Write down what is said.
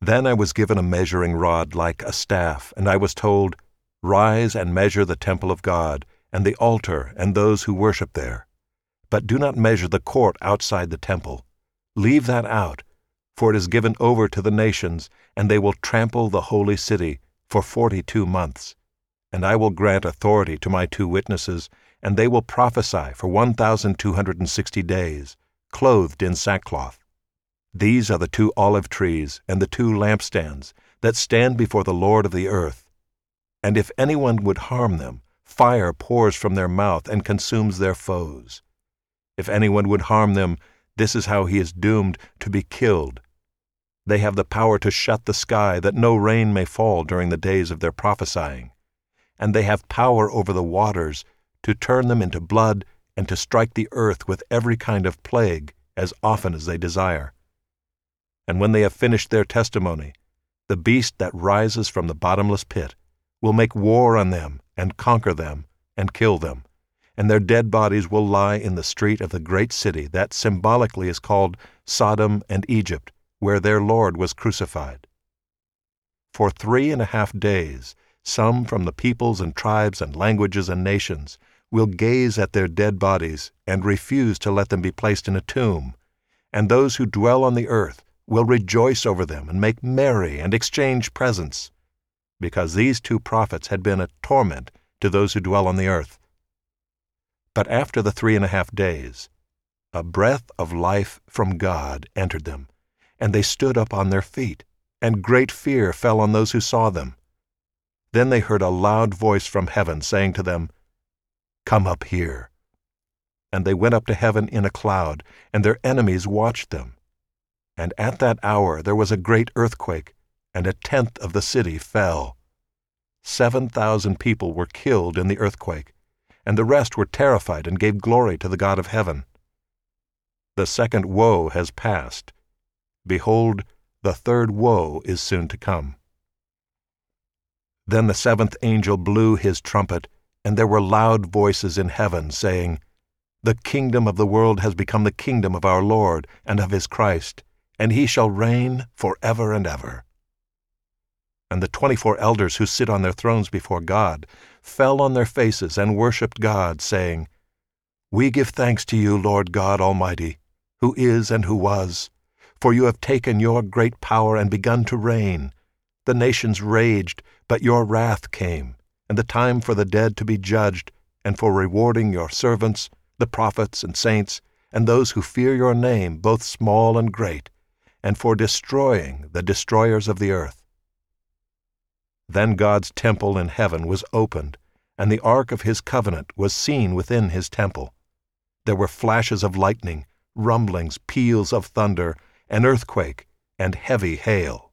Then I was given a measuring rod like a staff, and I was told, "Rise and measure the temple of God, and the altar and those who worship there. But do not measure the court outside the temple. Leave that out, for it is given over to the nations, and they will trample the holy city for 42 months. And I will grant authority to my 2 witnesses, and they will prophesy for 1,260 days, clothed in sackcloth. These are the 2 olive trees and the 2 lampstands that stand before the Lord of the earth. And if anyone would harm them, fire pours from their mouth and consumes their foes. If anyone would harm them, this is how he is doomed to be killed. They have the power to shut the sky that no rain may fall during the days of their prophesying. And they have power over the waters to turn them into blood and to strike the earth with every kind of plague as often as they desire. And when they have finished their testimony, the beast that rises from the bottomless pit will make war on them and conquer them and kill them, and their dead bodies will lie in the street of the great city that symbolically is called Sodom and Egypt, where their Lord was crucified. For 3.5 days, some from the peoples and tribes and languages and nations will gaze at their dead bodies and refuse to let them be placed in a tomb, and those who dwell on the earth will rejoice over them and make merry and exchange presents, because these 2 prophets had been a torment to those who dwell on the earth. But after the 3.5 days, a breath of life from God entered them, and they stood up on their feet, and great fear fell on those who saw them. Then they heard a loud voice from heaven saying to them, "Come up here." And they went up to heaven in a cloud, and their enemies watched them. And at that hour there was a great earthquake, and 1/10 of the city fell. 7,000 people were killed in the earthquake, and the rest were terrified and gave glory to the God of heaven. The second woe has passed. Behold, the third woe is soon to come. Then the 7th angel blew his trumpet, and there were loud voices in heaven, saying, "The kingdom of the world has become the kingdom of our Lord and of his Christ, and he shall reign forever and ever." And the 24 elders who sit on their thrones before God fell on their faces and worshipped God, saying, "We give thanks to you, Lord God Almighty, who is and who was, for you have taken your great power and begun to reign. The nations raged, but your wrath came, and the time for the dead to be judged, and for rewarding your servants, the prophets and saints, and those who fear your name, both small and great, and for destroying the destroyers of the earth." Then God's temple in heaven was opened, and the ark of his covenant was seen within his temple. There were flashes of lightning, rumblings, peals of thunder, an earthquake, and heavy hail.